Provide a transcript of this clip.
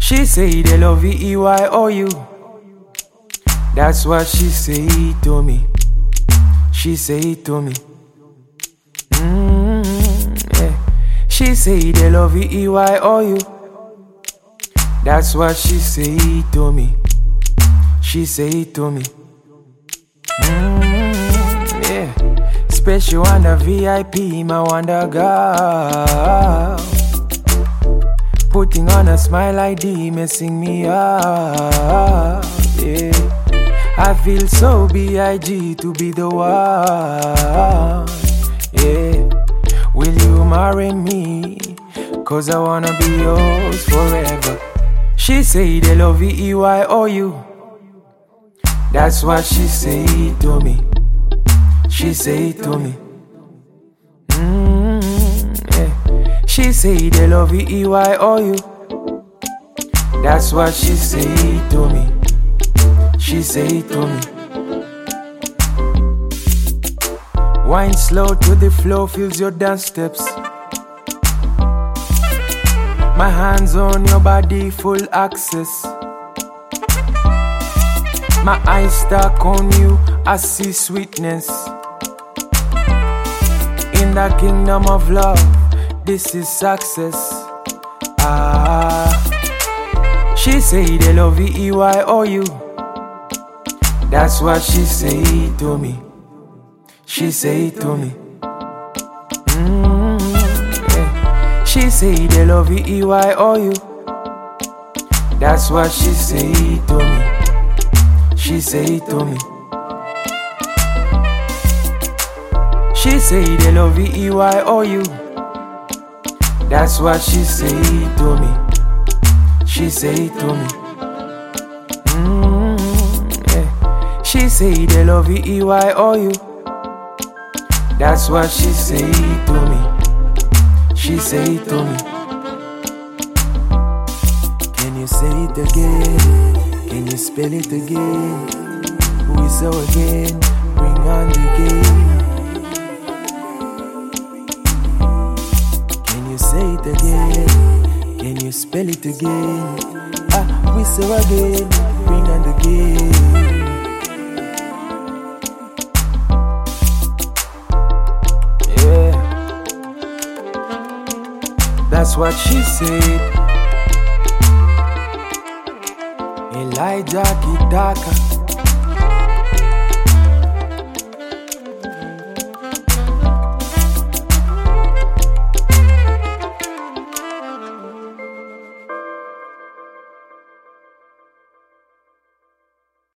She say they love you. That's what she say to me. She say to me. Yeah. She say they love you. That's what she say to me. She say to me. Yeah. Special wonder VIP, my wonder girl. Putting on a smile ID, messing me up. Yeah. I feel so big to be the one. Yeah. Will you marry me? Cause I wanna be yours forever. She say they love you. That's what she say to me. She say to me. Yeah. She say they love you. That's what she say to me. She say to me. Wine slow to the flow, feels your dance steps. My hands on your body, full access. My eyes stuck on you, I see sweetness. In the kingdom of love, this is success. She say they love you. That's what she say to me. She say to me. Yeah. She say they love you. That's what she say to me. She say to me. She say they love you. That's what she say to me. She say to me. Yeah. She say they love you. That's what she say to me. She say to me. Can you say it again? Can you spell it again? Who is so again? Bring on the game. Can you say it again? Can you spell it again? We so again. Bring on the game. That's what she said. Elijah Kitaka.